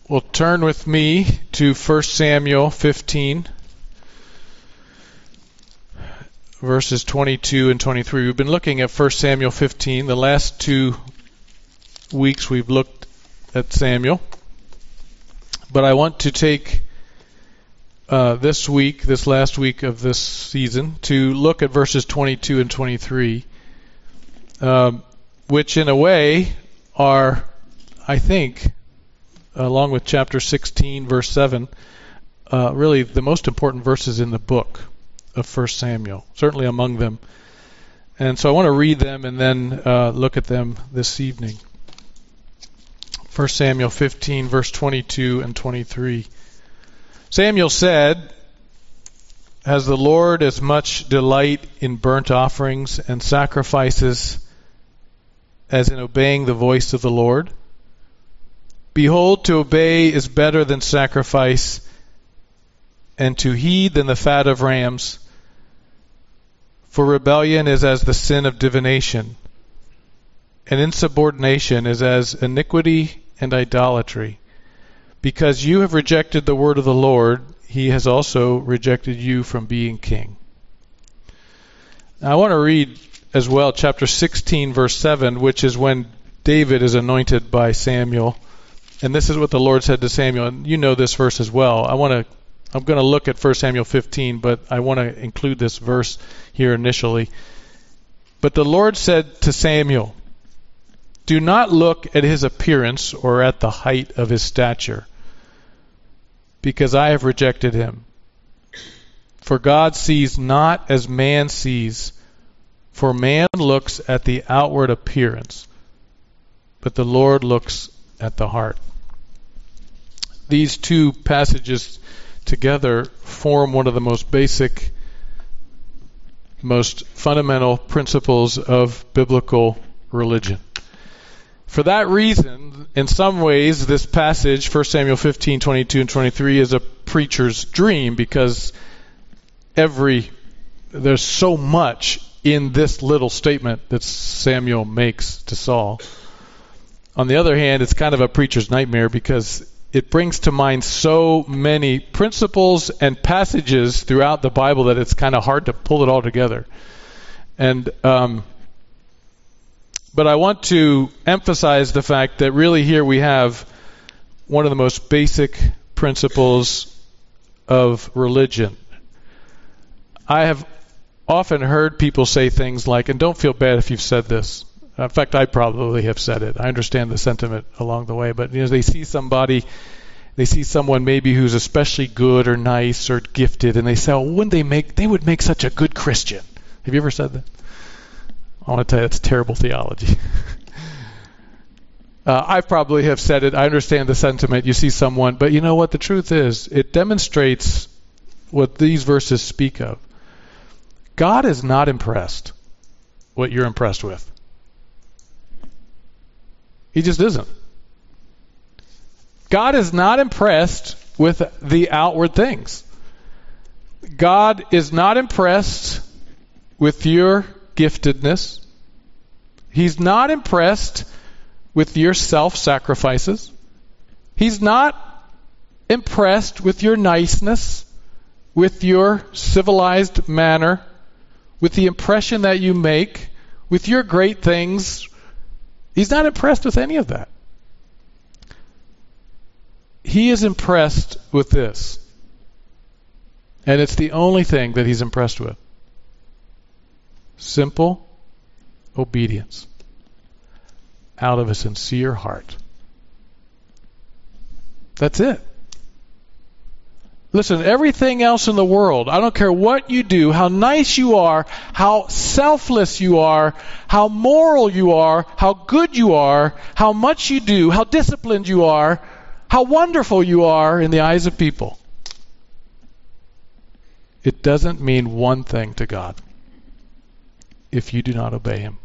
Well, turn with me to 1 Samuel 15, verses 22 and 23. We've been looking at 1 Samuel 15. The last 2 weeks we've looked at Samuel. But I want to take this last week of this season, to look at verses 22 and 23, which in a way are, I think, along with chapter 16, verse 7, really the most important verses in the book of 1 Samuel, certainly among them. And so I want to read them and then look at them this evening. 1 Samuel 15, verse 22 and 23. Samuel said, "Has the Lord as much delight in burnt offerings and sacrifices as in obeying the voice of the Lord? Behold, to obey is better than sacrifice, and to heed than the fat of rams. For rebellion is as the sin of divination, and insubordination is as iniquity and idolatry. Because you have rejected the word of the Lord, he has also rejected you from being king." Now, I want to read as well chapter 16, verse 7, which is when David is anointed by Samuel. And this is what the Lord said to Samuel. And you know this verse as well. I'm going to look at 1 Samuel 15, but I want to include this verse here initially. "But the Lord said to Samuel, do not look at his appearance or at the height of his stature, because I have rejected him. For God sees not as man sees, for man looks at the outward appearance, but the Lord looks at the heart." These two passages together form one of the most basic, most fundamental principles of biblical religion. For that reason, in some ways, this passage, 1 Samuel 15, 22 and 23, is a preacher's dream, because there's so much in this little statement that Samuel makes to Saul. On the other hand, it's kind of a preacher's nightmare, because it brings to mind so many principles and passages throughout the Bible that it's kind of hard to pull it all together. And but I want to emphasize the fact that really here we have one of the most basic principles of religion. I have often heard people say things like, and don't feel bad if you've said this. In fact, I probably have said it. I understand the sentiment along the way. But they see someone maybe who's especially good or nice or gifted, and they say, "Oh, they would make such a good Christian." Have you ever said that? I want to tell you, that's terrible theology. I probably have said it. I understand the sentiment. You see someone, but you know what? The truth is, it demonstrates what these verses speak of. God is not impressed what you're impressed with. He just isn't. God is not impressed with the outward things. God is not impressed with your giftedness. He's not impressed with your self-sacrifices. He's not impressed with your niceness, with your civilized manner, with the impression that you make, with your great things. He's not impressed with any of that. He is impressed with this. And it's the only thing that he's impressed with. Simple obedience out of a sincere heart. That's it. Listen, everything else in the world, I don't care what you do, how nice you are, how selfless you are, how moral you are, how good you are, how much you do, how disciplined you are, how wonderful you are in the eyes of people. It doesn't mean one thing to God if you do not obey him.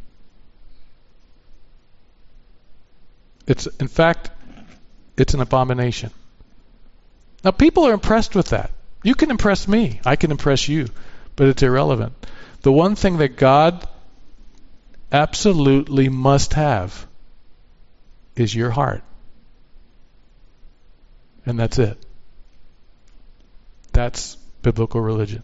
In fact, it's an abomination. Now, people are impressed with that. You can impress me. I can impress you. But it's irrelevant. The one thing that God absolutely must have is your heart. and that's it. That's biblical religion.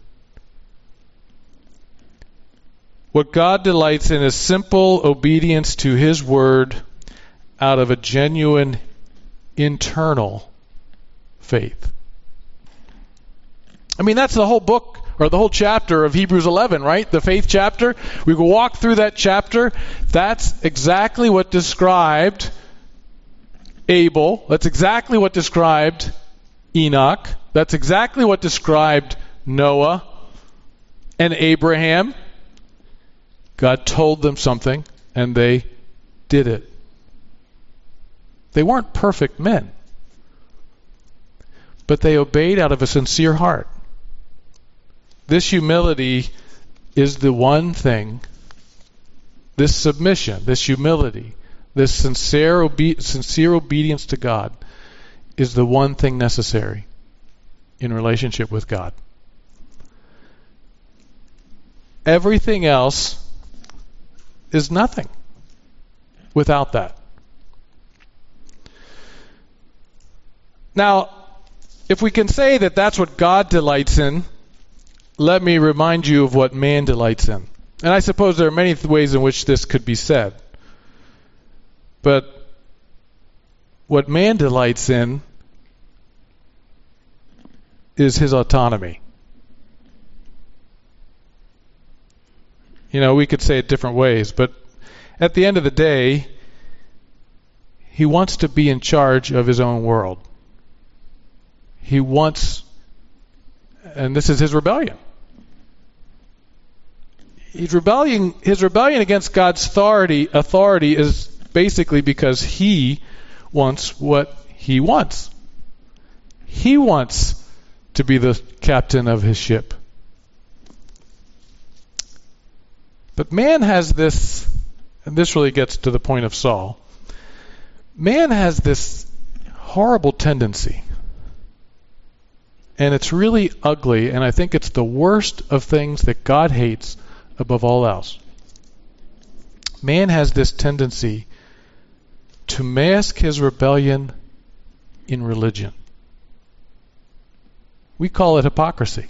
What God delights in is simple obedience to His word out of a genuine internal faith. I mean, that's the whole book, or the whole chapter of Hebrews 11, right? The faith chapter. We will walk through that chapter. That's exactly what described Abel. That's exactly what described Enoch. That's exactly what described Noah and Abraham. God told them something, and they did it. They weren't perfect men, but they obeyed out of a sincere heart. This humility is the one thing, this submission, this humility, this sincere obedience to God is the one thing necessary in relationship with God. Everything else is nothing without that. Now, if we can say that that's what God delights in, let me remind you of what man delights in. And I suppose there are many ways in which this could be said. But what man delights in is his autonomy. You know, we could say it different ways, but at the end of the day, he wants to be in charge of his own world. He wants, and this is his rebellion. His rebellion against God's authority is basically because he wants what he wants. He wants to be the captain of his ship. But man has this, and this really gets to the point of Saul, man has this horrible tendency. And it's really ugly, and I think it's the worst of things that God hates above all else. Man has this tendency to mask his rebellion in religion. We call it hypocrisy.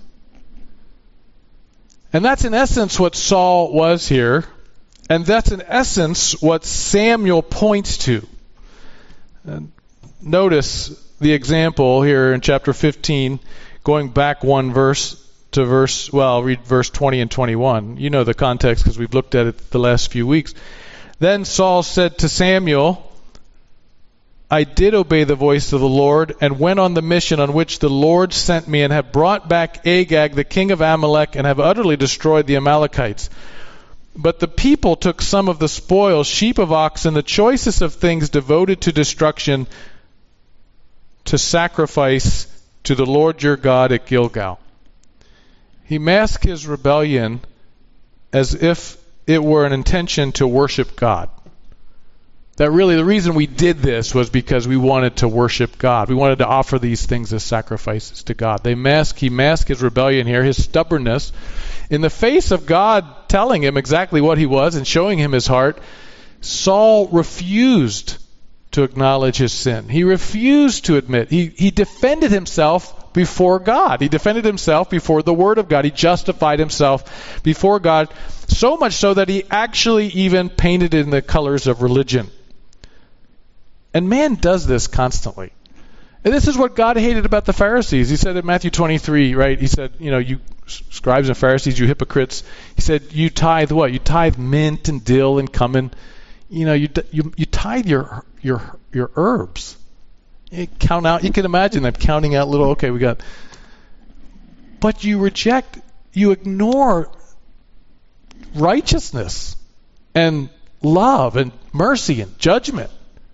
And that's in essence what Saul was here, and that's in essence what Samuel points to. And notice the example here in chapter 15, going back one verse to I'll read verse 20 and 21. You know the context because we've looked at it the last few weeks. Then Saul said to Samuel, I did obey the voice of the Lord and went on the mission on which the Lord sent me and have brought back Agag, the king of Amalek, and have utterly destroyed the Amalekites. But the people took some of the spoils, sheep of oxen, the choicest of things devoted to destruction, to sacrifice to the Lord your God at Gilgal. He masked his rebellion as if it were an intention to worship God. That really the reason we did this was because we wanted to worship God. We wanted to offer these things as sacrifices to God. He masked his rebellion here, his stubbornness, in the face of God telling him exactly what he was and showing him his heart. Saul refused to acknowledge his sin. He refused to admit. He defended himself before God. He defended himself before the Word of God. He justified himself before God, so much so that he actually even painted in the colors of religion. And man does this constantly. And this is what God hated about the Pharisees. He said in Matthew 23, right? He said, you scribes and Pharisees, you hypocrites. He said, you tithe what? You tithe mint and dill and cumin. You tithe your herbs. You count out. You can imagine them counting out little. Okay, we got. But you ignore righteousness and love and mercy and judgment.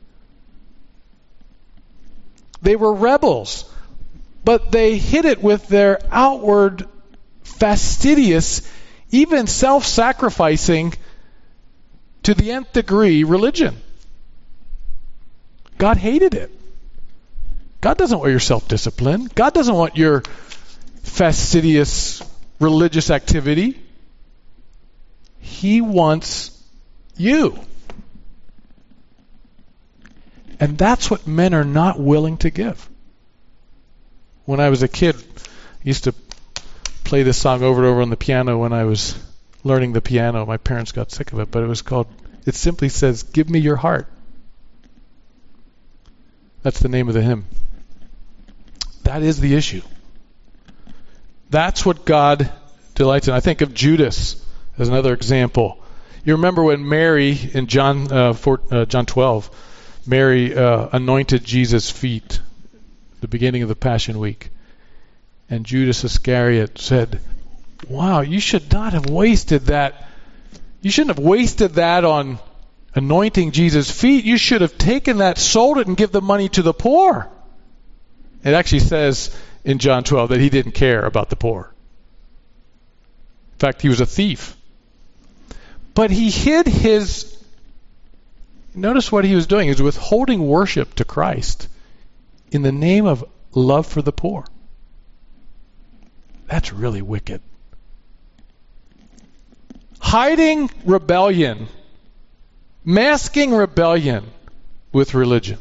They were rebels, but they hid it with their outward, fastidious, even self-sacrificing, to the nth degree, religion. God hated it. God doesn't want your self-discipline. God doesn't want your fastidious religious activity. He wants you. And that's what men are not willing to give. When I was a kid, I used to play this song over and over on the piano when I was learning the piano. My parents got sick of it, but it simply says, "Give me your heart." That's the name of the hymn. That is the issue. That's what God delights in. I think of Judas as another example. You remember when Mary, in John 12, Mary anointed Jesus' feet at the beginning of the Passion Week. And Judas Iscariot said, "Wow, you should not have wasted that. You shouldn't have wasted that on anointing Jesus' feet. You should have taken that, sold it, and give the money to the poor." It actually says in John 12 that he didn't care about the poor. In fact, he was a thief. But he hid his... Notice what he was doing. He was withholding worship to Christ in the name of love for the poor. That's really wicked. Hiding rebellion, masking rebellion with religion,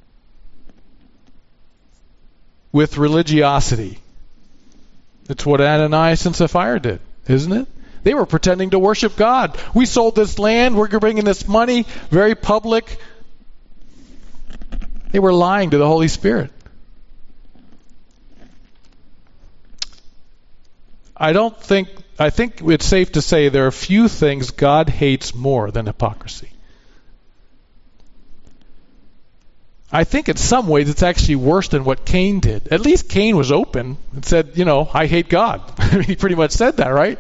with religiosity. It's what Ananias and Sapphira did, isn't it? They were pretending to worship God. We sold this land, we're bringing this money, very public. They were lying to the Holy Spirit. I think it's safe to say there are few things God hates more than hypocrisy. I think in some ways it's actually worse than what Cain did. At least Cain was open and said, I hate God. He pretty much said that, right?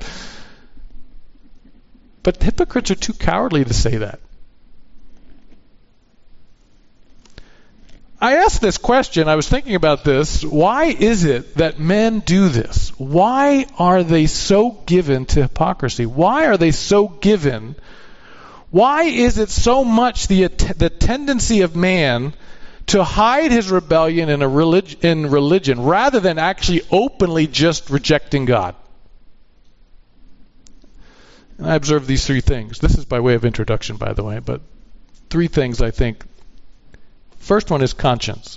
But hypocrites are too cowardly to say that. I asked this question, I was thinking about this. Why is it that men do this? Why are they so given to hypocrisy? Why are they so given? Why is it so much the tendency of man to hide his rebellion in religion rather than actually openly just rejecting God? And I observed these three things. This is by way of introduction, by the way, but three things I think. First one is conscience.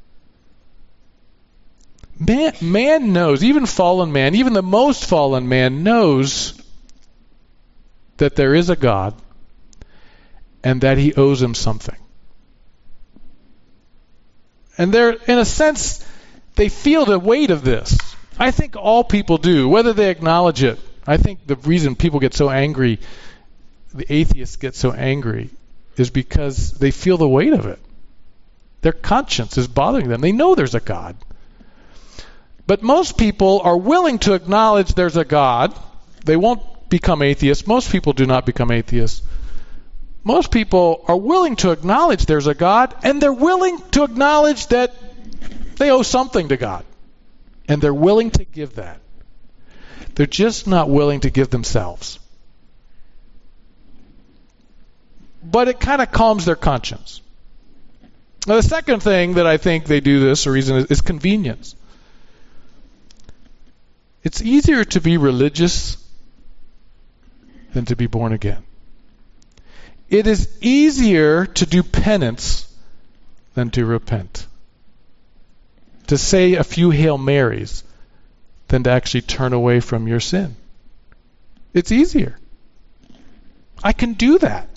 Man knows, even fallen man, even the most fallen man knows that there is a God and that he owes him something. And they're, in a sense, they feel the weight of this. I think all people do, whether they acknowledge it. I think the reason people get so angry, the atheists get so angry, is because they feel the weight of it. Their conscience is bothering them. They know there's a God. But most people are willing to acknowledge there's a God. They won't become atheists. Most people do not become atheists. Most people are willing to acknowledge there's a God, and they're willing to acknowledge that they owe something to God. And they're willing to give that. They're just not willing to give themselves. But it kind of calms their conscience. Now, the second thing that I think they do this, or reason, is convenience. It's easier to be religious than to be born again. It is easier to do penance than to repent. To say a few Hail Marys than to actually turn away from your sin. It's easier. I can do that.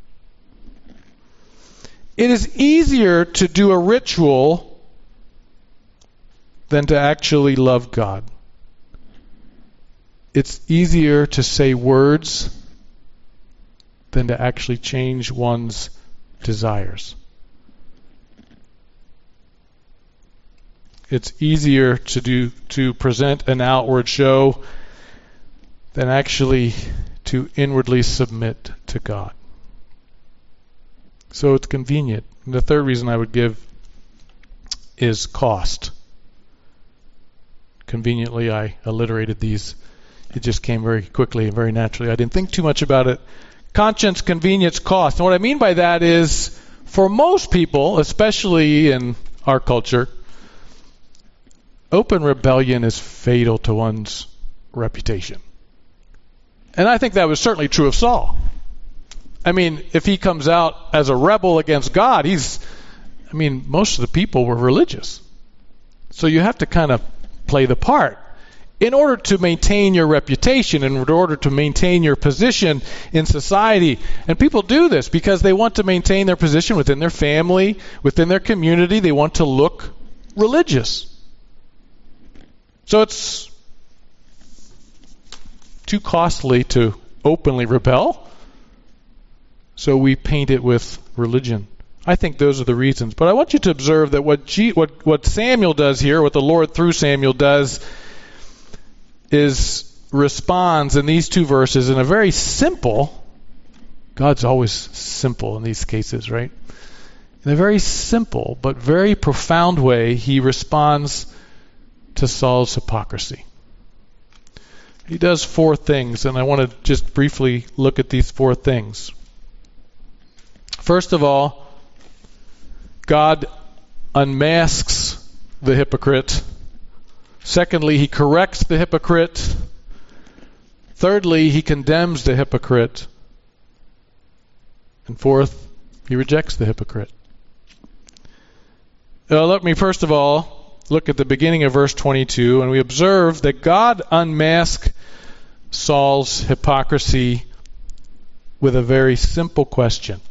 It is easier to do a ritual than to actually love God. It's easier to say words than to actually change one's desires. It's easier to present an outward show than actually to inwardly submit to God. So it's convenient. And the third reason I would give is cost. Conveniently, I alliterated these. It just came very quickly and very naturally. I didn't think too much about it. Conscience, convenience, cost. And what I mean by that is, for most people, especially in our culture, open rebellion is fatal to one's reputation. And I think that was certainly true of Saul. I mean, if he comes out as a rebel against God, most of the people were religious. So you have to kind of play the part in order to maintain your reputation, in order to maintain your position in society. And people do this because they want to maintain their position within their family, within their community. They want to look religious. So it's too costly to openly rebel. So we paint it with religion. I think those are the reasons. But I want you to observe that what Samuel does here, what the Lord through Samuel does, is responds in these two verses in a very simple, God's always simple in these cases, right? In a very simple but very profound way, he responds to Saul's hypocrisy. He does four things, and I want to just briefly look at these four things. First of all, God unmasks the hypocrite. Secondly, he corrects the hypocrite. Thirdly, he condemns the hypocrite. And fourth, he rejects the hypocrite. Let me first of all look at the beginning of verse 22, and we observe that God unmasked Saul's hypocrisy with a very simple question.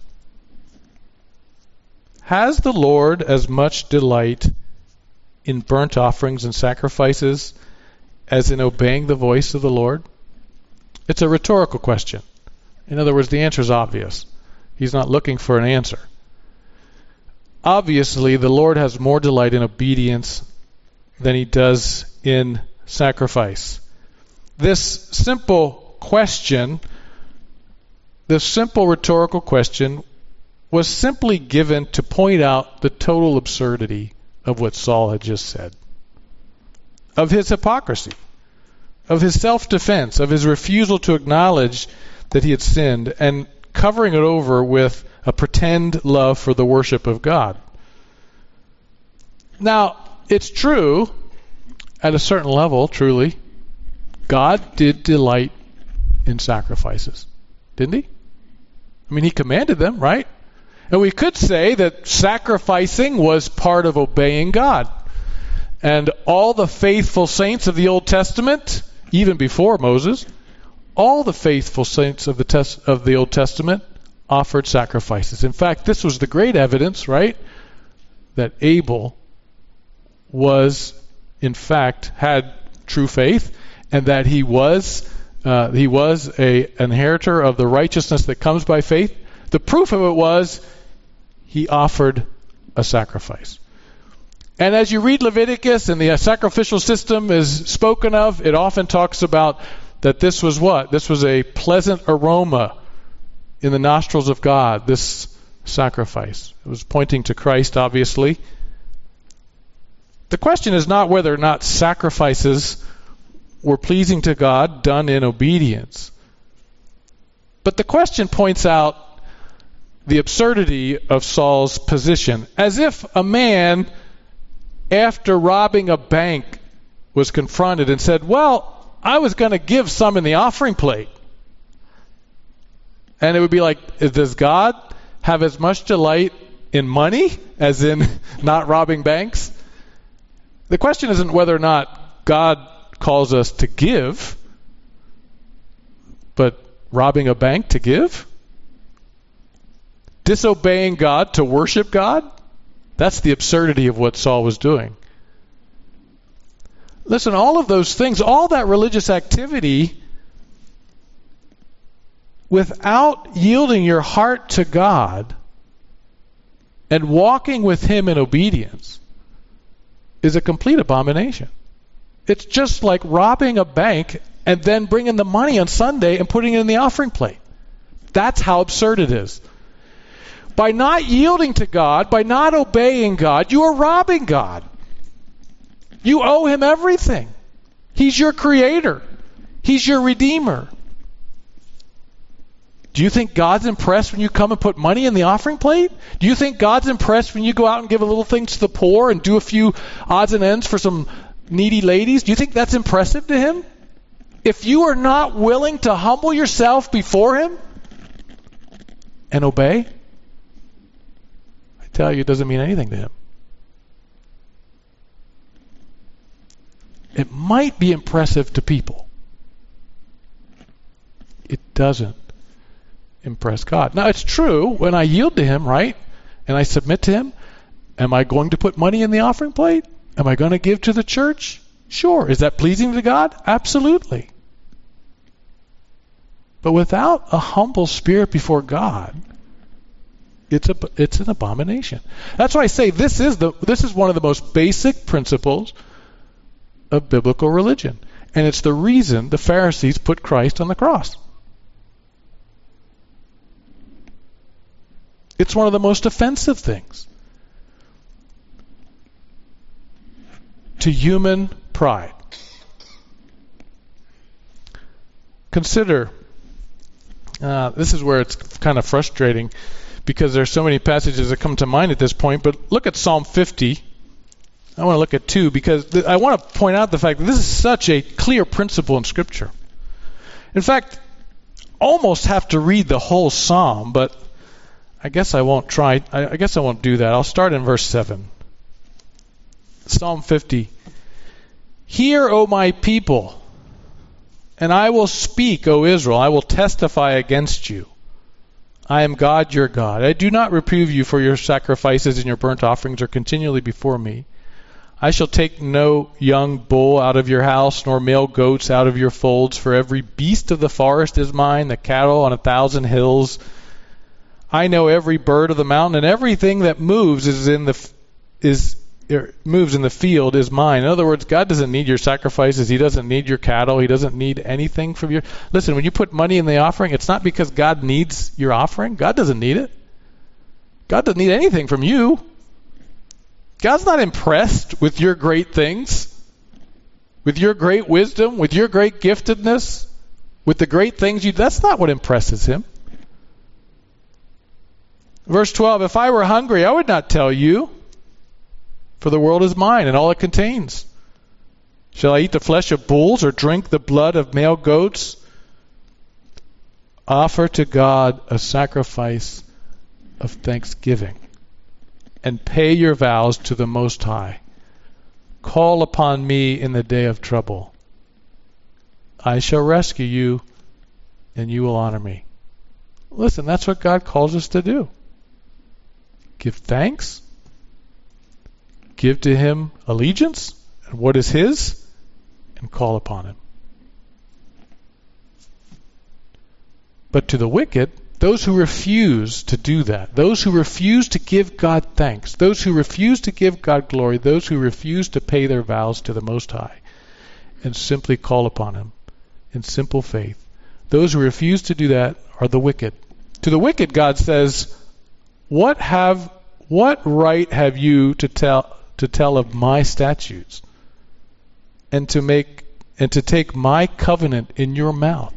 Has the Lord as much delight in burnt offerings and sacrifices as in obeying the voice of the Lord? It's a rhetorical question. In other words, the answer is obvious. He's not looking for an answer. Obviously, the Lord has more delight in obedience than he does in sacrifice. This simple question, this simple rhetorical question, was simply given to point out the total absurdity of what Saul had just said, of his hypocrisy, of his self-defense, of his refusal to acknowledge that he had sinned, and covering it over with a pretend love for the worship of God. Now, it's true, at a certain level, truly, God did delight in sacrifices, didn't he? I mean, he commanded them, right? And we could say that sacrificing was part of obeying God. And all the faithful saints of the Old Testament, even before Moses, all the faithful saints of the Old Testament offered sacrifices. In fact, this was the great evidence, right, that Abel in fact, had true faith, and that he was a inheritor of the righteousness that comes by faith. The proof of it was he offered a sacrifice. And as you read Leviticus and the sacrificial system is spoken of, it often talks about that this was what? This was a pleasant aroma in the nostrils of God, this sacrifice. It was pointing to Christ, obviously. The question is not whether or not sacrifices were pleasing to God, done in obedience. But the question points out the absurdity of Saul's position, as if a man, after robbing a bank, was confronted and said, well, I was going to give some in the offering plate. And it would be like, does God have as much delight in money as in not robbing banks? The question isn't whether or not God calls us to give, but robbing a bank to give? Disobeying God to worship God? That's the absurdity of what Saul was doing. Listen, all of those things, all that religious activity, without yielding your heart to God and walking with him in obedience, is a complete abomination. It's just like robbing a bank and then bringing the money on Sunday and putting it in the offering plate. That's how absurd it is. By not yielding to God, by not obeying God, you are robbing God. You owe him everything. He's your creator. He's your redeemer. Do you think God's impressed when you come and put money in the offering plate? Do you think God's impressed when you go out and give a little thing to the poor and do a few odds and ends for some needy ladies? Do you think that's impressive to him? If you are not willing to humble yourself before him and obey, I tell you, it doesn't mean anything to him. It might be impressive to people. It doesn't impress God. Now, it's true, when I yield to Him, right, and I submit to Him, am I going to put money in the offering plate? Am I going to give to the church? Sure. Is that pleasing to God? Absolutely. But without a humble spirit before God, it's an abomination. That's why I say this is one of the most basic principles of biblical religion. And it's the reason the Pharisees put Christ on the cross. It's one of the most offensive things to human pride. Consider, this is where it's kind of frustrating because there's so many passages that come to mind at this point, but look at Psalm 50. I want to look at 2 because I want to point out the fact that this is such a clear principle in Scripture. In fact, almost have to read the whole Psalm, but I guess I won't try. I guess I won't do that. I'll start in verse 7. Psalm 50. Hear, O my people, and I will speak, O Israel. I will testify against you. I am God, your God. I do not reprove you, for your sacrifices and your burnt offerings are continually before me. I shall take no young bull out of your house, nor male goats out of your folds, for every beast of the forest is mine, the cattle on 1,000 hills. I know every bird of the mountain, and everything that moves moves in the field is mine. In other words, God doesn't need your sacrifices. He doesn't need your cattle. He doesn't need anything from you. Listen, when you put money in the offering, it's not because God needs your offering. God doesn't need it. God doesn't need anything from you. God's not impressed with your great things, with your great wisdom, with your great giftedness, with the great things you do. That's not what impresses Him. Verse 12, if I were hungry, I would not tell you, for the world is mine and all it contains. Shall I eat the flesh of bulls or drink the blood of male goats? Offer to God a sacrifice of thanksgiving and pay your vows to the Most High. Call upon me in the day of trouble. I shall rescue you and you will honor me. Listen, that's what God calls us to do. Give thanks. Give to Him allegiance and what is His, and call upon Him. But to the wicked, those who refuse to do that, those who refuse to give God thanks, those who refuse to give God glory, those who refuse to pay their vows to the Most High and simply call upon Him in simple faith, those who refuse to do that are the wicked. To the wicked, God says, what right have you to tell of my statutes and to take my covenant in your mouth?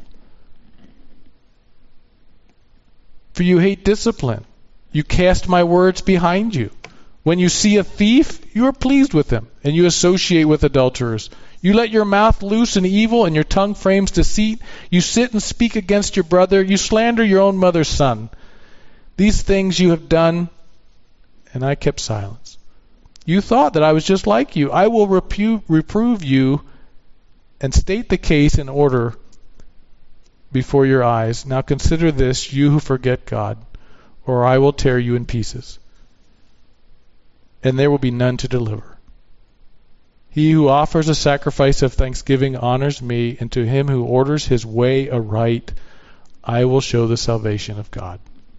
For you hate discipline. You cast my words behind you. When you see a thief, you are pleased with him, and you associate with adulterers. You let your mouth loose in evil, and your tongue frames deceit. You sit and speak against your brother. You slander your own mother's son. These things you have done, and I kept silence. You thought that I was just like you. I will reprove you and state the case in order before your eyes. Now consider this, you who forget God, or I will tear you in pieces, and there will be none to deliver. He who offers a sacrifice of thanksgiving honors me, and to him who orders his way aright, I will show the salvation of God.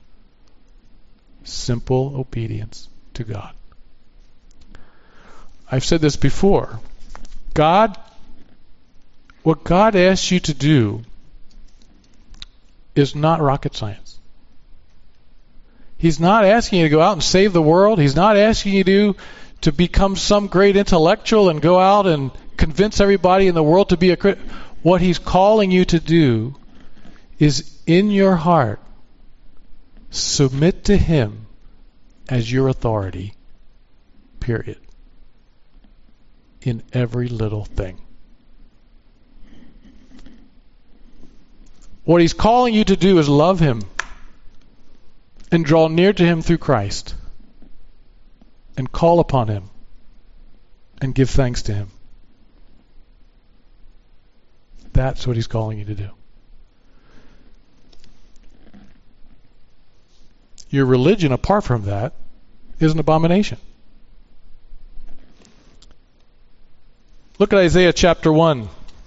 Simple obedience to God. I've said this before. What God asks you to do is not rocket science. He's not asking you to go out and save the world. He's not asking you to become some great intellectual and go out and convince everybody in the world to be a Christian. What He's calling you to do is in your heart submit to Him as your authority, period, in every little thing. What He's calling you to do is love Him and draw near to Him through Christ and call upon Him and give thanks to Him. That's what he's calling you to do. Your religion, apart from that, is an abomination. Look at Isaiah chapter 1.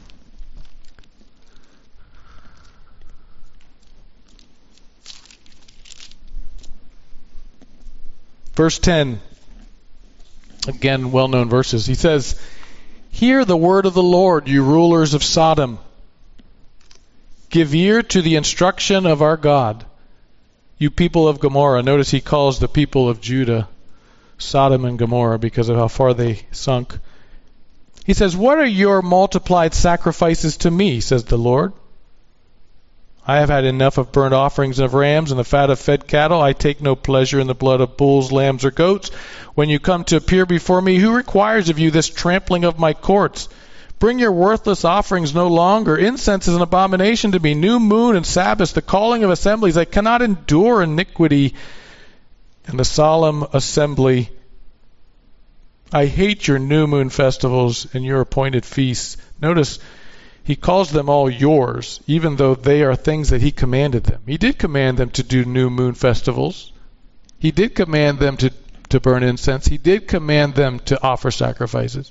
Verse 10. Again, well-known verses. He says, "Hear the word of the Lord, you rulers of Sodom. Give ear to the instruction of our God, you people of Gomorrah." Notice he calls the people of Judah Sodom and Gomorrah because of how far they sunk. He says, "What are your multiplied sacrifices to me, says the Lord? I have had enough of burnt offerings of rams and the fat of fed cattle. I take no pleasure in the blood of bulls, lambs, or goats. When you come to appear before me, who requires of you this trampling of my courts? Bring your worthless offerings no longer. Incense is an abomination to me. New moon and Sabbaths, the calling of assemblies. I cannot endure iniquity and the solemn assembly. I hate your new moon festivals and your appointed feasts." Notice, he calls them all yours, even though they are things that he commanded them. He did command them to do new moon festivals. He did command them to burn incense. He did command them to offer sacrifices.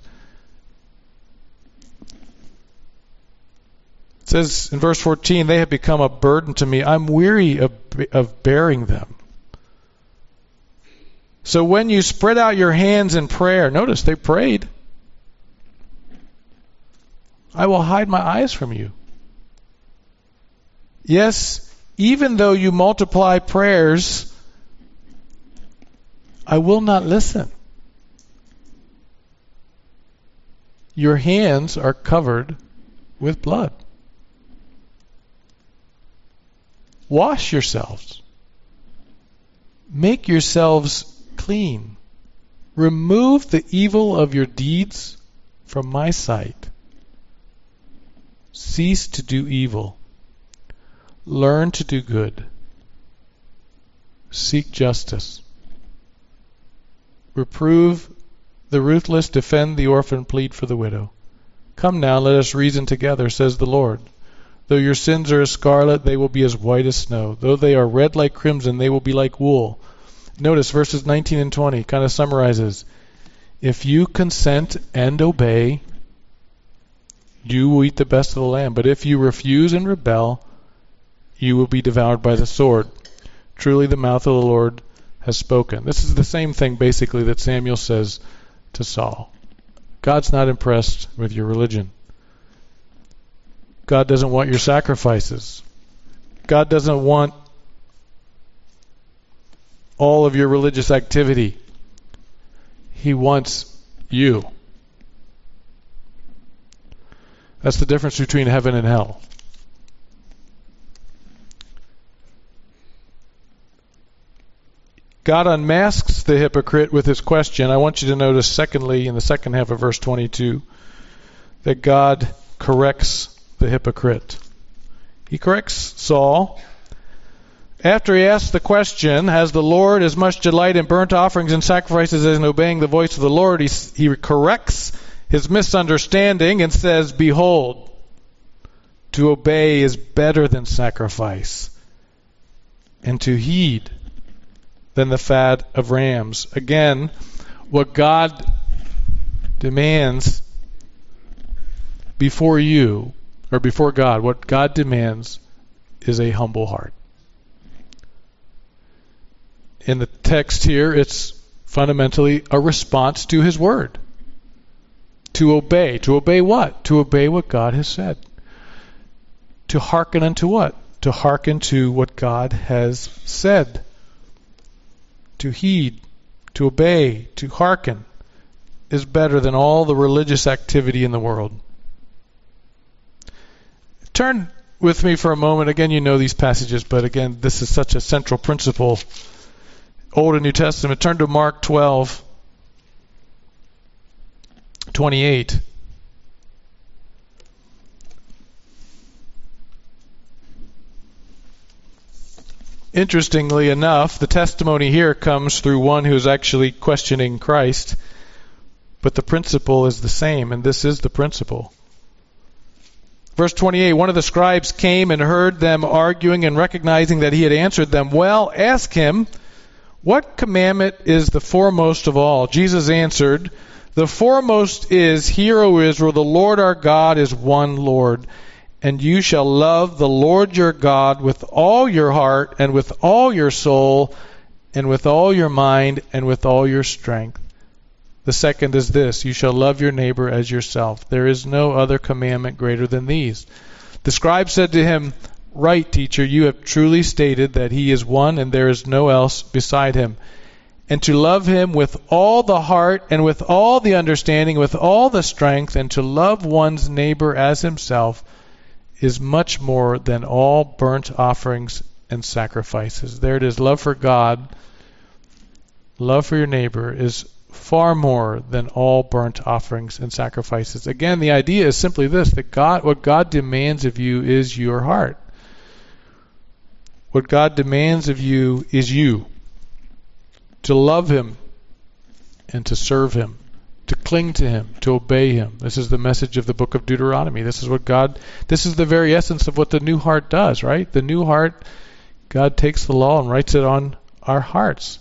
It says in verse 14, "They have become a burden to me. I'm weary of bearing them." So when you spread out your hands in prayer, notice they prayed, "I will hide my eyes from you." Yes, even though you multiply prayers, I will not listen. Your hands are covered with blood. Wash yourselves. Make yourselves clean. Remove the evil of your deeds from my sight. Cease to do evil. Learn to do good. Seek justice. Reprove the ruthless, defend the orphan, plead for the widow. Come now, let us reason together, says the Lord. Though your sins are as scarlet, they will be as white as snow. Though they are red like crimson, they will be like wool. Notice verses 19 and 20 kind of summarizes. If you consent and obey, you will eat the best of the land. But if you refuse and rebel, you will be devoured by the sword. Truly the mouth of the Lord has spoken. This is the same thing basically that Samuel says to Saul. God's not impressed with your religion. God doesn't want your sacrifices. God doesn't want all of your religious activity. He wants you. That's the difference between heaven and hell. God unmasks the hypocrite with his question. I want you to notice, secondly, in the second half of verse 22, that God corrects the hypocrite. He corrects Saul. After he asks the question, has the Lord as much delight in burnt offerings and sacrifices as in obeying the voice of the Lord? He corrects his misunderstanding and says, behold, to obey is better than sacrifice, and to heed than the fat of rams. Again, what God demands before you, or before God, what God demands is a humble heart. In the text here, it's fundamentally a response to his word. To obey. To obey what? To obey what God has said. To hearken unto what? To hearken to what God has said. To heed, to obey, to hearken is better than all the religious activity in the world. Turn with me for a moment. Again, you know these passages, but again, this is such a central principle. Old and New Testament. Turn to Mark 12:28. Interestingly enough, the testimony here comes through one who's actually questioning Christ, but the principle is the same, and this is the principle. Verse 28, one of the scribes came and heard them arguing, and recognizing that he had answered them well, asked him, "What commandment is the foremost of all?" Jesus answered, "The foremost is, Hear, O Israel, the Lord our God is one Lord, and you shall love the Lord your God with all your heart, and with all your soul, and with all your mind, and with all your strength. The second is this, you shall love your neighbor as yourself. There is no other commandment greater than these." The scribe said to him, "Right, teacher, you have truly stated that he is one and there is no else beside him. And to love him with all the heart and with all the understanding, with all the strength, and to love one's neighbor as himself is much more than all burnt offerings and sacrifices." There it is. Love for God, love for your neighbor is far more than all burnt offerings and sacrifices. Again, the idea is simply this, that what God demands of you is your heart. What God demands of you is you. To love him and to serve him, to cling to him, to obey him. This is the message of the book of Deuteronomy. This is the very essence of what the new heart does, right? The new heart, God takes the law and writes it on our hearts,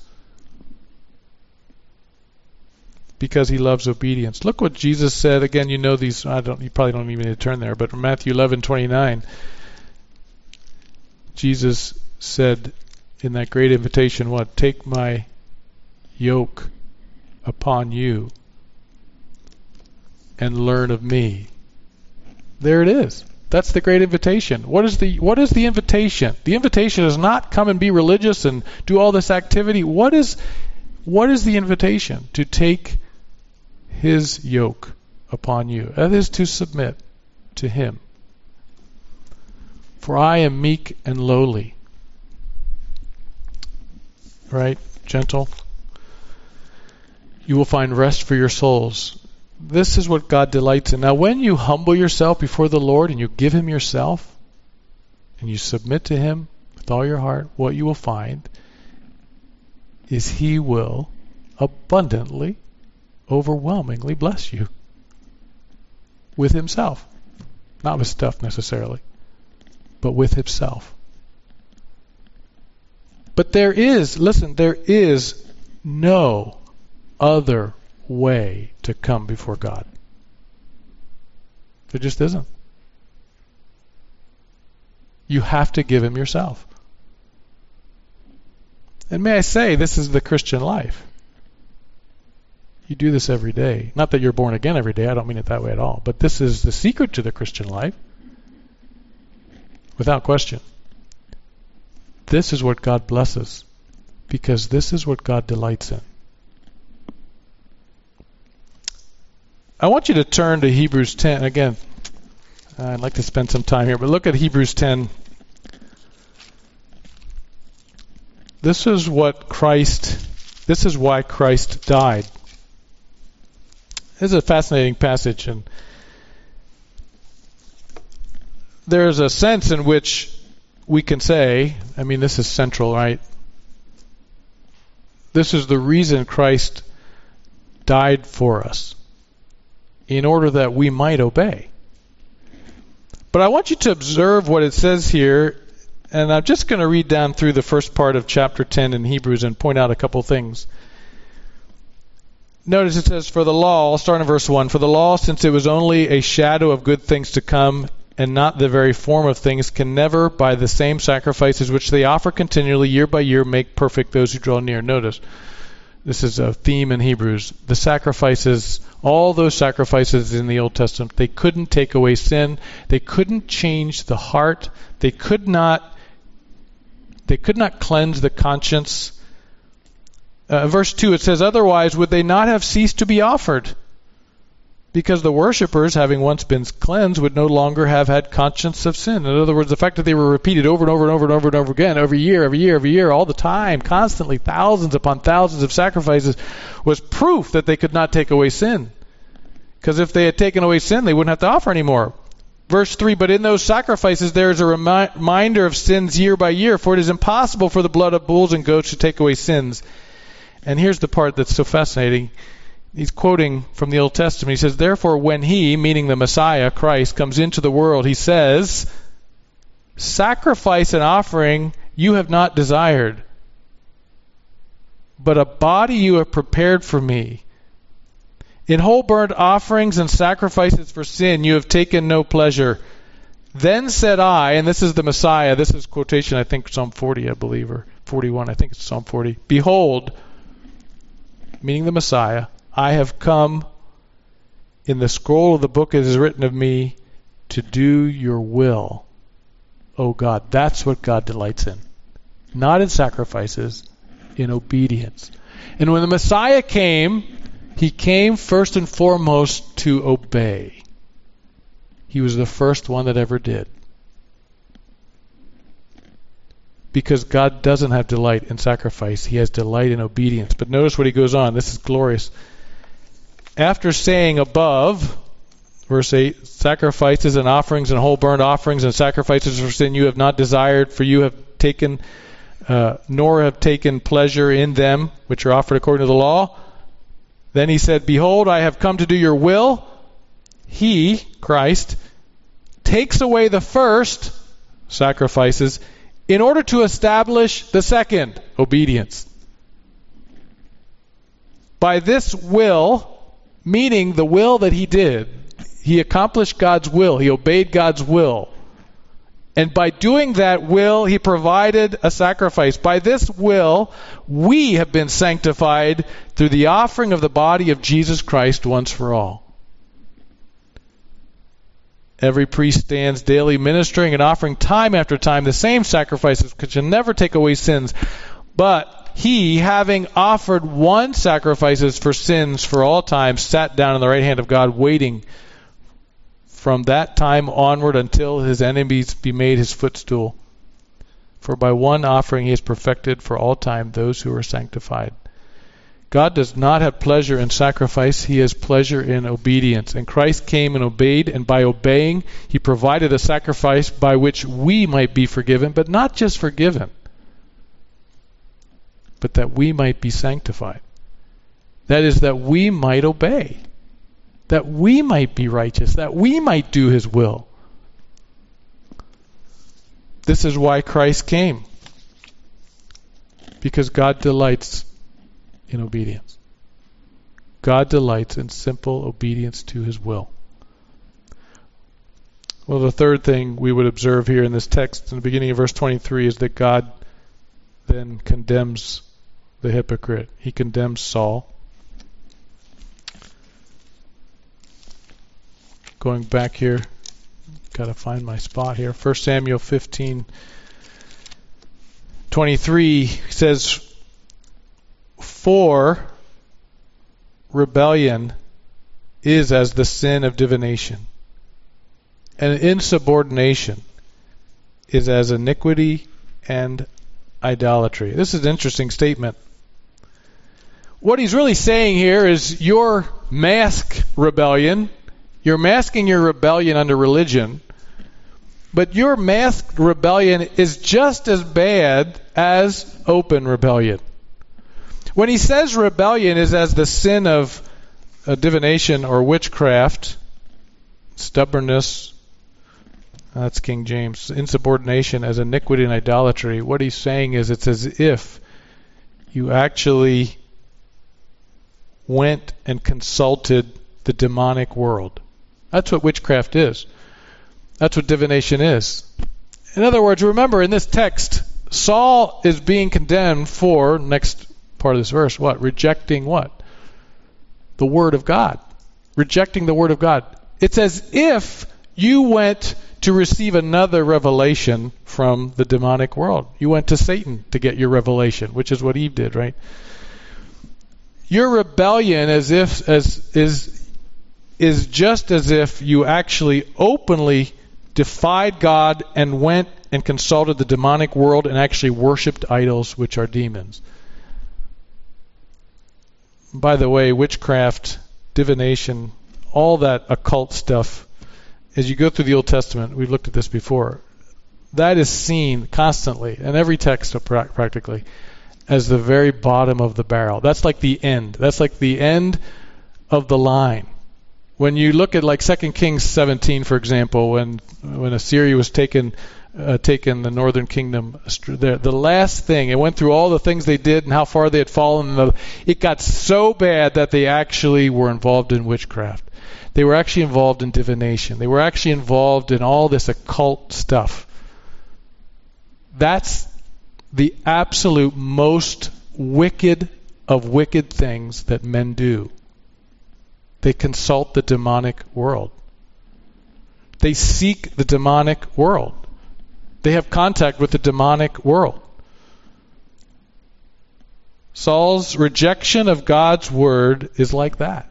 because he loves obedience. Look what Jesus said. Again, you know these. You probably don't even need to turn there. But in Matthew 11:29, Jesus said in that great invitation, what? "Take my yoke upon you and learn of me." There it is. That's the great invitation. What is the invitation? The invitation is not come and be religious and do all this activity. What is the invitation? To take his yoke upon you. That is to submit to him. "For I am meek and lowly." Right? Gentle. "You will find rest for your souls." This is what God delights in. Now, when you humble yourself before the Lord and you give him yourself and you submit to him with all your heart, what you will find is he will abundantly, overwhelmingly bless you with himself. Not with stuff necessarily, but with himself. But there is no other way to come before God. There just isn't. You have to give him yourself. And may I say, this is the Christian life. You do this every day. Not that you're born again every day, I don't mean it that way at all. But this is the secret to the Christian life. Without question. This is what God blesses, because this is what God delights in. I want you to turn to Hebrews 10. Again, I'd like to spend some time here, but look at Hebrews 10. This is why Christ died. This is a fascinating passage, and there's a sense in which we can say, this is central, right? This is the reason Christ died for us, in order that we might obey. But I want you to observe what it says here, and I'm just going to read down through the first part of chapter 10 in Hebrews and point out a couple things. Notice it says, "For the law," I'll start in verse 1, "For the law, since it was only a shadow of good things to come, and not the very form of things, can never, by the same sacrifices which they offer continually year by year, make perfect those who draw near." Notice, this is a theme in Hebrews. The sacrifices, all those sacrifices in the Old Testament, they couldn't take away sin. They couldn't change the heart. They could not cleanse the conscience. Verse 2, it says, "Otherwise would they not have ceased to be offered, because the worshippers, having once been cleansed, would no longer have had conscience of sin." In other words, the fact that they were repeated over and over and over and over and over again, every year, all the time, constantly, thousands upon thousands of sacrifices, was proof that they could not take away sin. Because if they had taken away sin, they wouldn't have to offer anymore. Verse 3, "But in those sacrifices there is a reminder of sins year by year, for it is impossible for the blood of bulls and goats to take away sins." And here's the part that's so fascinating. He's quoting from the Old Testament. He says, therefore, when he, meaning the Messiah, Christ, comes into the world, he says, sacrifice and offering you have not desired, but a body you have prepared for me. In whole burnt offerings and sacrifices for sin you have taken no pleasure. Then said I, and this is the Messiah, this is quotation, I think, Psalm 40, I believe, or 41, I think it's Psalm 40. Behold, meaning the Messiah, I have come, in the scroll of the book it is written of me, to do your will, O God. That's what God delights in. Not in sacrifices, in obedience. And when the Messiah came, he came first and foremost to obey. He was the first one that ever did. Because God doesn't have delight in sacrifice. He has delight in obedience. But notice what he goes on. This is glorious. After saying above, verse 8, sacrifices and offerings and whole burnt offerings and sacrifices for sin you have not desired, for you have taken, nor have taken pleasure in them, which are offered according to the law. Then he said, behold, I have come to do your will. He, Christ, takes away the first, sacrifices, in order to establish the second, obedience. By this will, meaning the will that he did, he accomplished God's will. He obeyed God's will. And by doing that will, he provided a sacrifice. By this will, we have been sanctified through the offering of the body of Jesus Christ once for all. Every priest stands daily ministering and offering time after time the same sacrifices which can never take away sins. But he, having offered one sacrifices for sins for all time, sat down on the right hand of God, waiting from that time onward until his enemies be made his footstool. For by one offering he has perfected for all time those who are sanctified. God does not have pleasure in sacrifice. He has pleasure in obedience. And Christ came and obeyed, and by obeying, he provided a sacrifice by which we might be forgiven, but not just forgiven, but that we might be sanctified. That is, that we might obey, that we might be righteous, that we might do his will. This is why Christ came, because God delights in obedience. God delights in simple obedience to his will. Well, the third thing we would observe here in this text in the beginning of verse 23 is that God then condemns the hypocrite. He condemns Saul. Going back here, got to find my spot here. 1 Samuel 15:23 says, for rebellion is as the sin of divination, and insubordination is as iniquity and idolatry. This is an interesting statement. What he's really saying here is your mask rebellion, you're masking your rebellion under religion, but your masked rebellion is just as bad as open rebellion. When he says rebellion is as the sin of divination or witchcraft, stubbornness, that's King James, insubordination as iniquity and idolatry, what he's saying is it's as if you actually went and consulted the demonic world. That's what witchcraft is. That's what divination is. In other words, remember in this text, Saul is being condemned for, next part of this verse, what? Rejecting what? The Word of God. Rejecting the Word of God. It's as if you went to receive another revelation from the demonic world. You went to Satan to get your revelation, which is what Eve did, right? Your rebellion is just as if you actually openly defied God and went and consulted the demonic world and actually worshipped idols, which are demons. By the way, witchcraft, divination, all that occult stuff, as you go through the Old Testament, we've looked at this before, that is seen constantly, in every text practically, as the very bottom of the barrel. That's like the end. That's like the end of the line. When you look at like 2 Kings 17, for example, when Assyria was taken the northern kingdom, the last thing, it went through all the things they did and how far they had fallen. It got so bad that they actually were involved in witchcraft. They were actually involved in divination. They were actually involved in all this occult stuff. That's the absolute most wicked of wicked things that men do. They consult the demonic world. They seek the demonic world. They have contact with the demonic world. Saul's rejection of God's word is like that.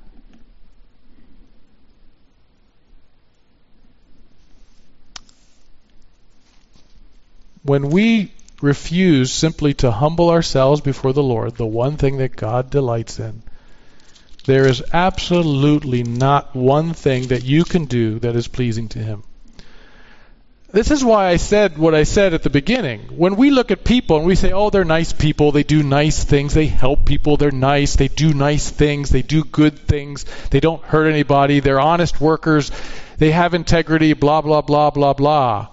When we refuse simply to humble ourselves before the Lord, the one thing that God delights in, there is absolutely not one thing that you can do that is pleasing to Him. This is why I said what I said at the beginning. When we look at people and we say, oh, they're nice people, they do nice things, they help people, they're nice, they do nice things, they do good things, they don't hurt anybody, they're honest workers, they have integrity, blah, blah, blah, blah, blah.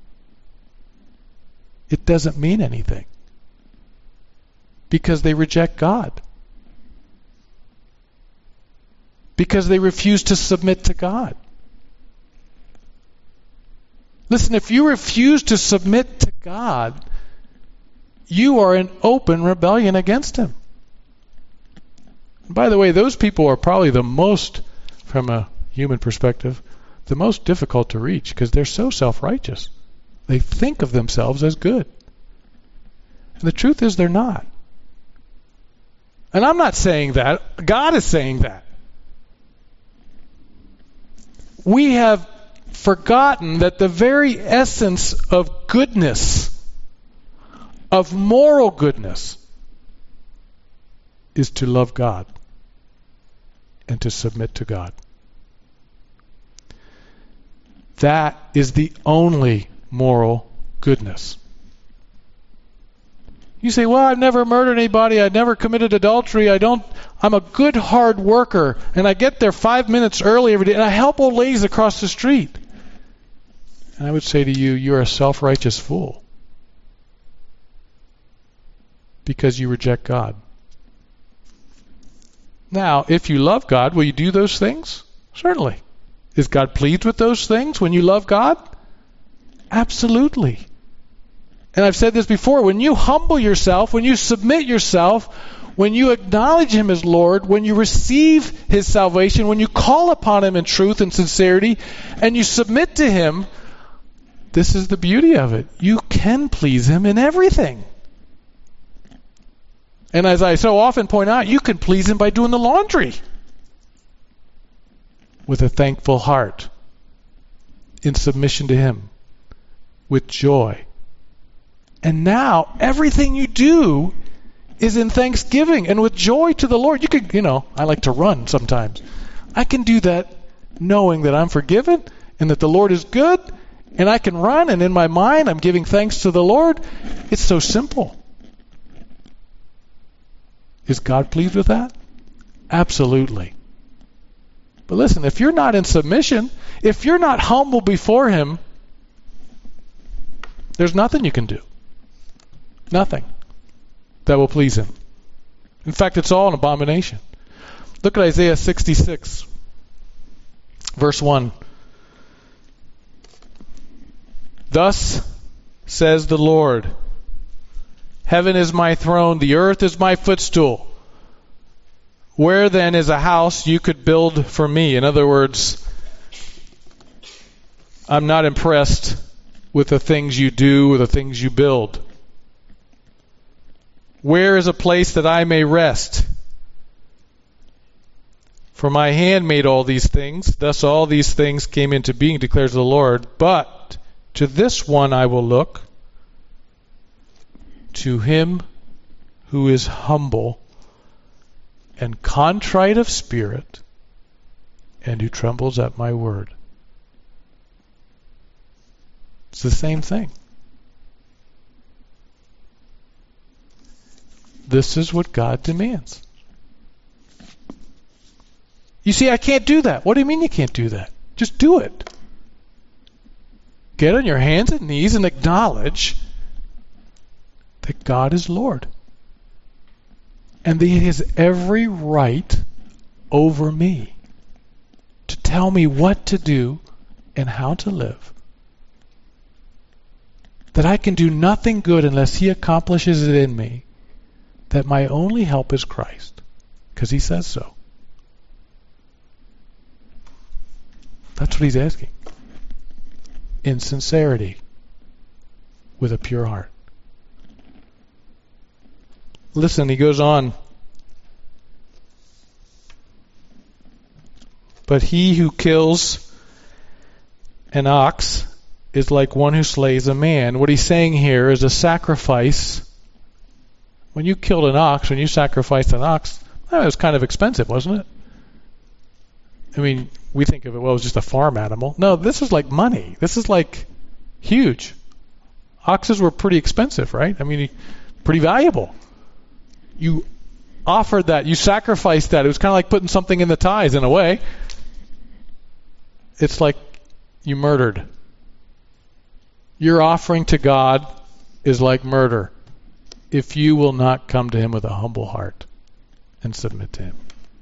It doesn't mean anything. Because they reject God. Because they refuse to submit to God. Listen, if you refuse to submit to God, you are in open rebellion against Him. And by the way, those people are probably the most, from a human perspective, the most difficult to reach because they're so self-righteous. They think of themselves as good. And the truth is they're not. And I'm not saying that. God is saying that. We have forgotten that the very essence of goodness, of moral goodness, is to love God and to submit to God. That is the only moral goodness. You say, well, I've never murdered anybody, I've never committed adultery, I'm a good hard worker, and I get there 5 minutes early every day, and I help old ladies across the street. And I would say to you, you're a self-righteous fool. Because you reject God. Now, if you love God, will you do those things? Certainly. Is God pleased with those things when you love God? Absolutely. And I've said this before, when you humble yourself, when you submit yourself, when you acknowledge Him as Lord, when you receive His salvation, when you call upon Him in truth and sincerity, and you submit to Him, this is the beauty of it. You can please Him in everything. And as I so often point out, you can please Him by doing the laundry with a thankful heart, in submission to Him, with joy. And now, everything you do is in thanksgiving and with joy to the Lord. You could, I like to run sometimes. I can do that knowing that I'm forgiven and that the Lord is good, and I can run, and in my mind I'm giving thanks to the Lord. It's so simple. Is God pleased with that? Absolutely. But listen, if you're not in submission, if you're not humble before Him, there's nothing you can do. Nothing that will please Him. In fact, it's all an abomination. Look at Isaiah 66, verse 1. Thus says the Lord, heaven is my throne, the earth is my footstool. Where then is a house you could build for me? In other words, I'm not impressed with the things you do or the things you build. Where is a place that I may rest? For my hand made all these things, thus all these things came into being, declares the Lord. But to this one I will look, to him who is humble and contrite of spirit, and who trembles at my word. It's the same thing. This is what God demands. You see, I can't do that. What do you mean you can't do that? Just do it. Get on your hands and knees and acknowledge that God is Lord. And that He has every right over me to tell me what to do and how to live. That I can do nothing good unless He accomplishes it in me. That my only help is Christ, because He says so. That's what He's asking. In sincerity, with a pure heart. Listen, he goes on. But he who kills an ox is like one who slays a man. What he's saying here is a sacrifice. When you killed an ox, when you sacrificed an ox, that was kind of expensive, wasn't it? I mean, we think of it, well, it was just a farm animal. No, this is like money. This is like huge. Oxes were pretty expensive, right? I mean, pretty valuable. You offered that. You sacrificed that. It was kind of like putting something in the tithes in a way. It's like you murdered. Your offering to God is like murder if you will not come to Him with a humble heart and submit to Him.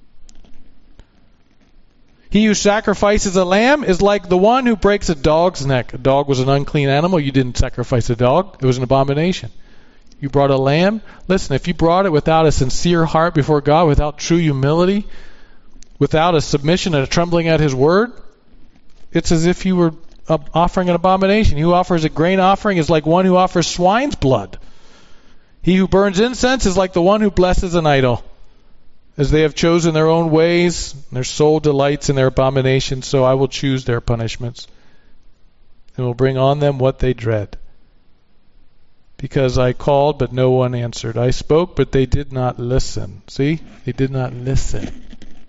He who sacrifices a lamb is like the one who breaks a dog's neck. A dog was an unclean animal. You didn't sacrifice a dog. It was an abomination. You brought a lamb. Listen, if you brought it without a sincere heart before God, without true humility, without a submission and a trembling at His word, it's as if you were offering an abomination. He who offers a grain offering is like one who offers swine's blood. He who burns incense is like the one who blesses an idol. As they have chosen their own ways, their soul delights in their abominations, so I will choose their punishments and will bring on them what they dread. Because I called, but no one answered. I spoke, but they did not listen. See? They did not listen.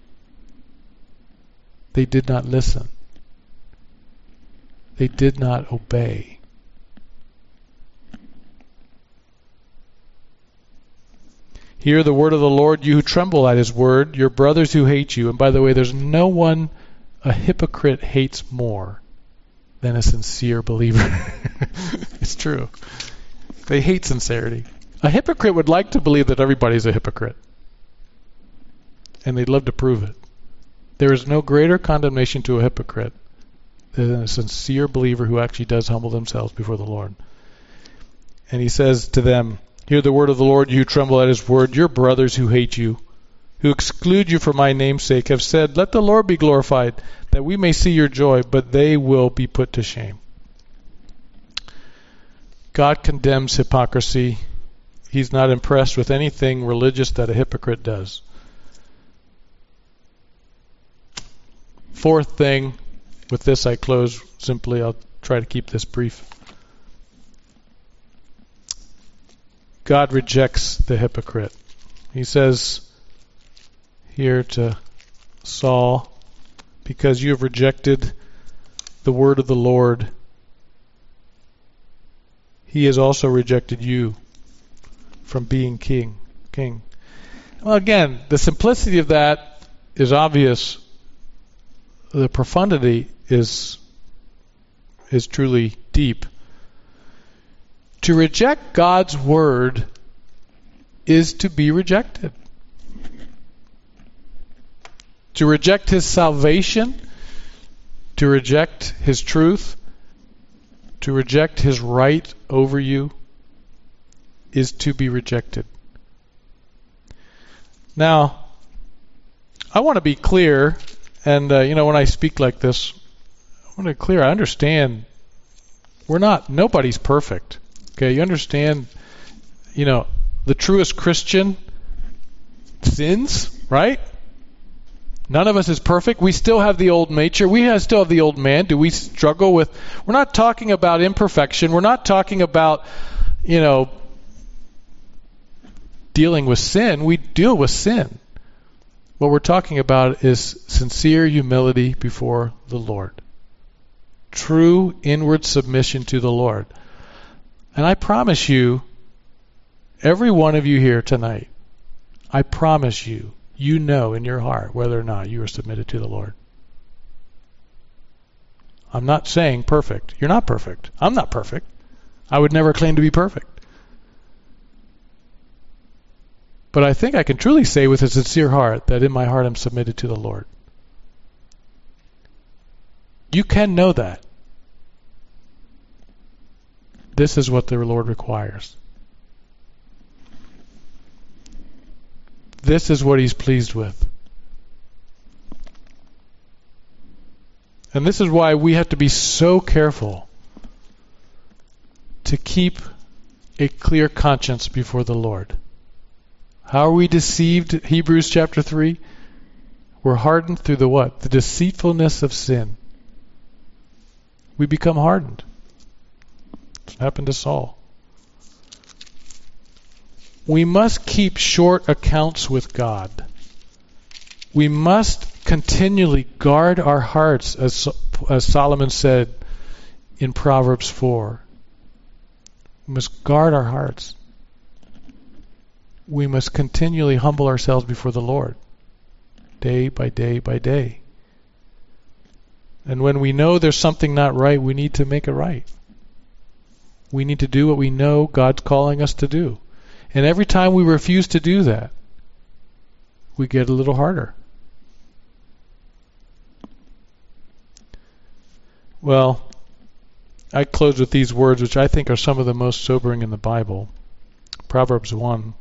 They did not listen. They did not obey. Hear the word of the Lord, you who tremble at His word, your brothers who hate you. And by the way, there's no one a hypocrite hates more than a sincere believer. It's true. They hate sincerity. A hypocrite would like to believe that everybody's a hypocrite. And they'd love to prove it. There is no greater condemnation to a hypocrite than a sincere believer who actually does humble themselves before the Lord. And He says to them, hear the word of the Lord, you who tremble at His word. Your brothers who hate you, who exclude you for my name's sake, have said, let the Lord be glorified, that we may see your joy, but they will be put to shame. God condemns hypocrisy. He's not impressed with anything religious that a hypocrite does. Fourth thing, with this I close simply. I'll try to keep this brief. God rejects the hypocrite. He says here to Saul, because you have rejected the word of the Lord, He has also rejected you from being king. Well, again, the simplicity of that is obvious. The profundity is truly deep. To reject God's word is to be rejected. To reject His salvation, to reject His truth, to reject His right over you is to be rejected. Now, I want to be clear, and when I speak like this, I want to be clear. I understand nobody's perfect. Okay, you understand, the truest Christian sins, right? None of us is perfect. We still have the old nature. Still have the old man. Do we struggle with... We're not talking about imperfection. We're not talking about, dealing with sin. We deal with sin. What we're talking about is sincere humility before the Lord. True inward submission to the Lord. And I promise you, every one of you here tonight, I promise you, you know in your heart whether or not you are submitted to the Lord. I'm not saying perfect. You're not perfect. I'm not perfect. I would never claim to be perfect. But I think I can truly say with a sincere heart that in my heart I'm submitted to the Lord. You can know that. This is what the Lord requires. This is what He's pleased with. And this is why we have to be so careful to keep a clear conscience before the Lord. How are we deceived? Hebrews chapter 3. We're hardened through the what? The deceitfulness of sin. We become hardened. It happened to Saul. We must keep short accounts with God. We must continually guard our hearts, as Solomon said in Proverbs 4. We must guard our hearts. We must continually humble ourselves before the Lord, day by day by day. And when we know there's something not right, we need to make it right. We need to do what we know God's calling us to do. And every time we refuse to do that, we get a little harder. Well, I close with these words, which I think are some of the most sobering in the Bible. Proverbs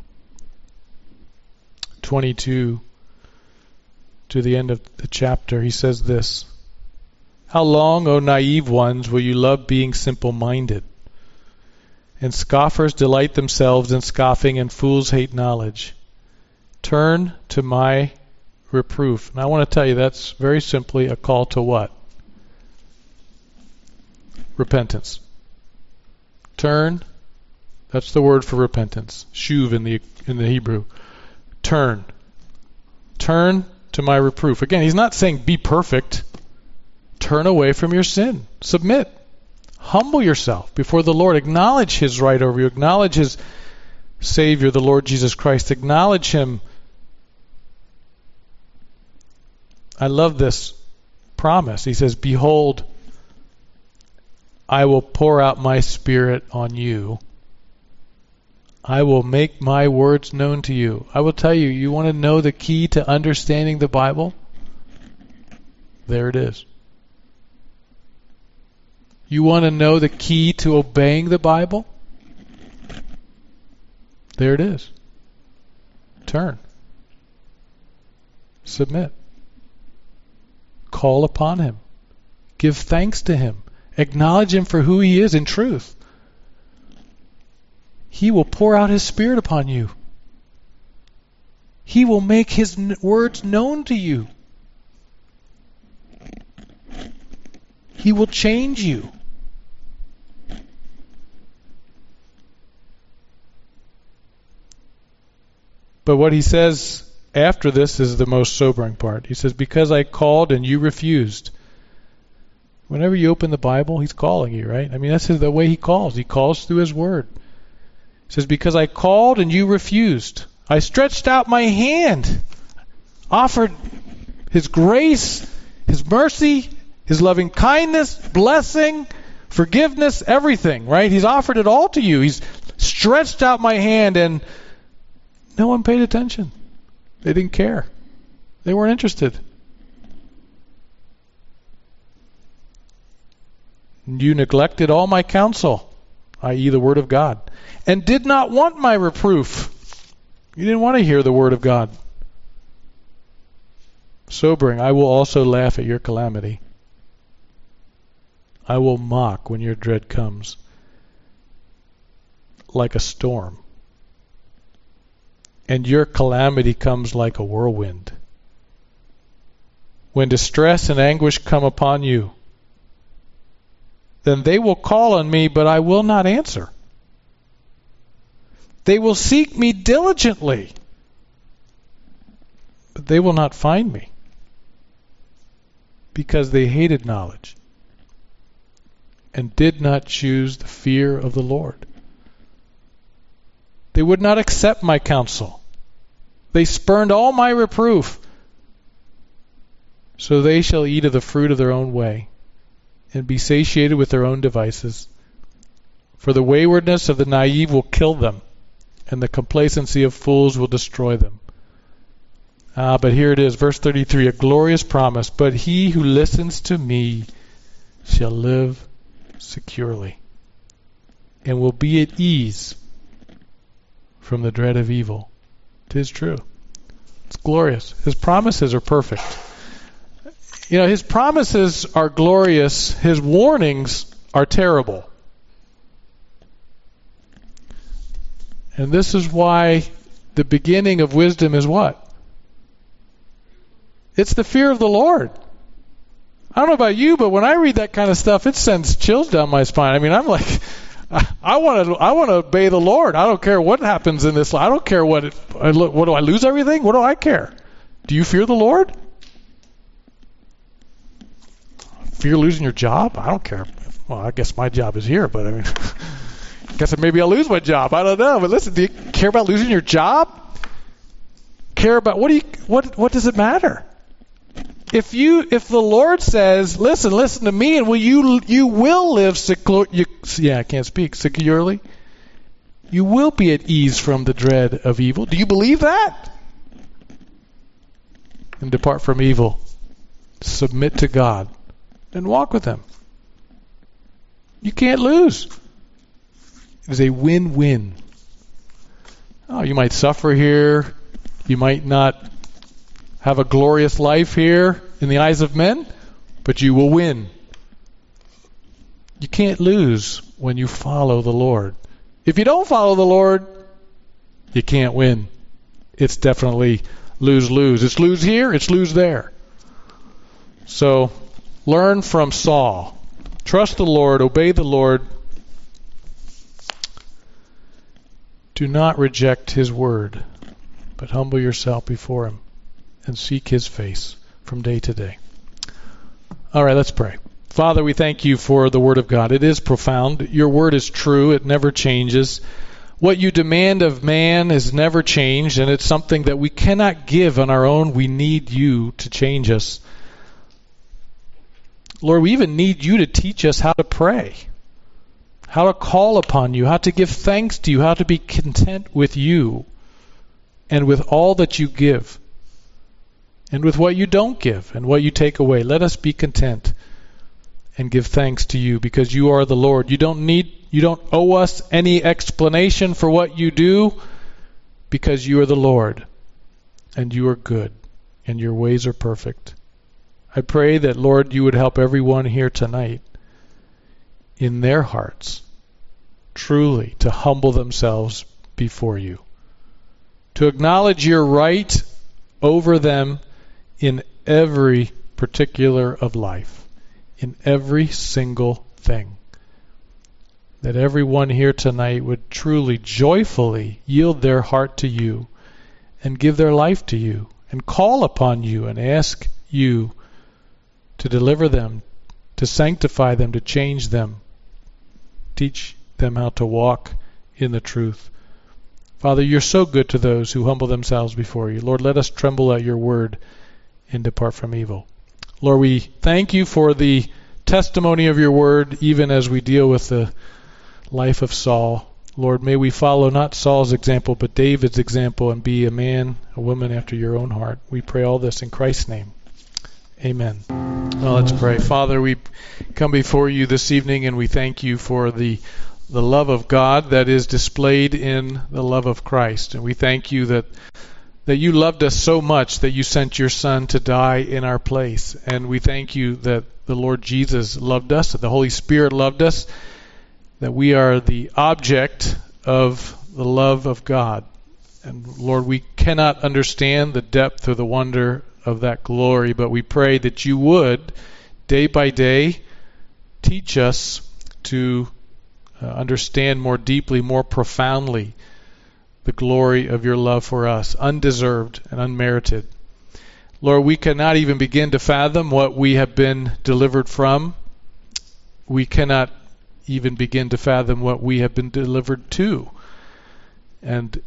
1:22 to the end of the chapter, he says this: How long, O naive ones, will you love being simple-minded? And scoffers delight themselves in scoffing, and fools hate knowledge. Turn to my reproof. And I want to tell you that's very simply a call to what? Repentance. Turn. That's the word for repentance. Shuv in the Hebrew. Turn. Turn to my reproof. Again, he's not saying be perfect. Turn away from your sin. Submit. Humble yourself before the Lord. Acknowledge His right over you. Acknowledge His Savior, the Lord Jesus Christ. Acknowledge Him. I love this promise. He says, Behold, I will pour out my Spirit on you. I will make my words known to you. I will tell you, you want to know the key to understanding the Bible? There it is. You want to know the key to obeying the Bible? There it is. Turn. Submit. Call upon Him. Give thanks to Him. Acknowledge Him for who He is in truth. He will pour out His Spirit upon you. He will make His words known to you. He will change you. But what he says after this is the most sobering part. He says, because I called and you refused. Whenever you open the Bible, He's calling you, right? I mean, that's the way He calls. He calls through His Word. He says, because I called and you refused. I stretched out my hand, offered His grace, His mercy, His loving kindness, blessing, forgiveness, everything, right? He's offered it all to you. He's stretched out my hand, and no one paid attention. They didn't care. They weren't interested. You neglected all my counsel, i.e. the Word of God, and did not want my reproof. You didn't want to hear the Word of God. Sobering, I will also laugh at your calamity. I will mock when your dread comes, like a storm. And your calamity comes like a whirlwind. When distress and anguish come upon you, then they will call on me, but I will not answer. They will seek me diligently, but they will not find me, because they hated knowledge and did not choose the fear of the Lord. They would not accept my counsel. They spurned all my reproof. So they shall eat of the fruit of their own way, and be satiated with their own devices. For the waywardness of the naive will kill them, and the complacency of fools will destroy them. But here it is, verse 33, a glorious promise. But he who listens to me shall live securely, and will be at ease from the dread of evil. 'Tis true. It's glorious. His promises are perfect. You know, his promises are glorious. His warnings are terrible. And this is why the beginning of wisdom is what? It's the fear of the Lord. I don't know about you, but when I read that kind of stuff, it sends chills down my spine. I mean, I'm like, I want to obey the Lord. I don't care what happens in this life. I don't care what do I lose everything? What do I care? Do you fear the Lord? Fear losing your job? I don't care. Well, I guess my job is here, but I mean, I guess maybe I'll lose my job. I don't know. But listen, do you care about losing your job? Care about what does it matter? If the Lord says, listen to me, and you will live securely. You will be at ease from the dread of evil. Do you believe that? And depart from evil. Submit to God and walk with Him. You can't lose. It is a win-win. Oh, you might suffer here. You might not have a glorious life here in the eyes of men, but you will win. You can't lose when you follow the Lord. If you don't follow the Lord, you can't win. It's definitely lose-lose. It's lose here, it's lose there. So, learn from Saul. Trust the Lord, obey the Lord. Do not reject His word, but humble yourself before Him and seek His face from day to day. All right, let's pray. Father, we thank You for the Word of God. It is profound. Your Word is true. It never changes. What You demand of man is never changed, and it's something that we cannot give on our own. We need You to change us. Lord, we even need You to teach us how to pray, how to call upon You, how to give thanks to You, how to be content with You and with all that You give, and with what You don't give and what You take away. Let us be content and give thanks to You, because You are the Lord. You don't owe us any explanation for what You do, because You are the Lord, and You are good, and Your ways are perfect. I pray that, Lord, You would help everyone here tonight in their hearts truly to humble themselves before You, to acknowledge Your right over them in every particular of life, in every single thing. That everyone here tonight would truly, joyfully yield their heart to You and give their life to You and call upon You and ask You to deliver them, to sanctify them, to change them, teach them how to walk in the truth. Father, You're so good to those who humble themselves before You. Lord, let us tremble at Your word and depart from evil. Lord, we thank You for the testimony of Your word, even as we deal with the life of Saul. Lord, may we follow not Saul's example, but David's example, and be a man, a woman after Your own heart. We pray all this in Christ's name. Amen. Well, let's pray. Father, we come before You this evening, and we thank You for the love of God that is displayed in the love of Christ. And we thank You that You loved us so much that You sent Your Son to die in our place. And we thank You that the Lord Jesus loved us, that the Holy Spirit loved us, that we are the object of the love of God. And Lord, we cannot understand the depth or the wonder of that glory, but we pray that You would, day by day, teach us to understand more deeply, more profoundly, the glory of Your love for us, undeserved and unmerited. Lord, we cannot even begin to fathom what we have been delivered from. We cannot even begin to fathom what we have been delivered to. And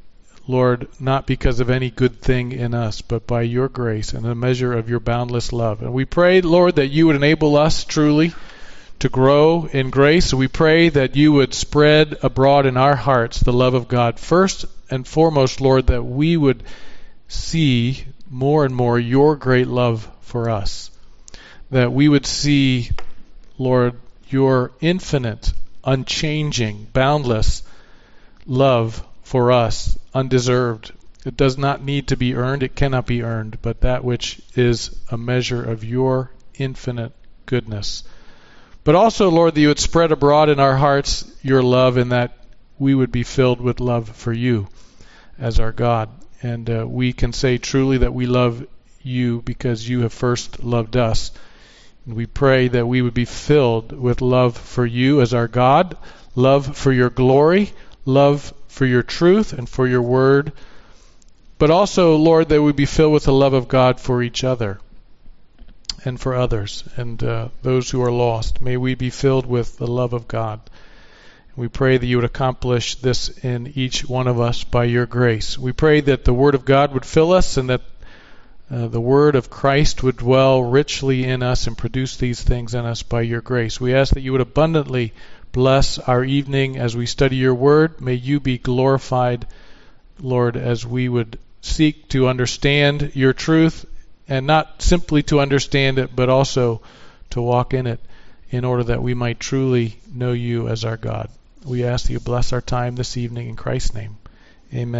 Lord, not because of any good thing in us, but by your grace and the measure of your boundless love. And we pray, Lord, that you would enable us truly to grow in grace. We pray that you would spread abroad in our hearts the love of God. First and foremost, Lord, that we would see more and more your great love for us. That we would see, Lord, your infinite, unchanging, boundless love for us, undeserved. It does not need to be earned. It cannot be earned, but that which is a measure of your infinite goodness. But also, Lord, that you would spread abroad in our hearts your love, and that we would be filled with love for you as our God. And we can say truly that we love you because you have first loved us. And we pray that we would be filled with love for you as our God, love for your glory, love for your truth and for your word, but also, Lord, that we be filled with the love of God for each other and for others and those who are lost. May we be filled with the love of God. We pray that you would accomplish this in each one of us by your grace. We pray that the Word of God would fill us and that the Word of Christ would dwell richly in us and produce these things in us by your grace. We ask that you would abundantly bless our evening as we study your Word. May you be glorified, Lord, as we would seek to understand your truth, and not simply to understand it, but also to walk in it in order that we might truly know you as our God. We ask that you bless our time this evening in Christ's name. Amen.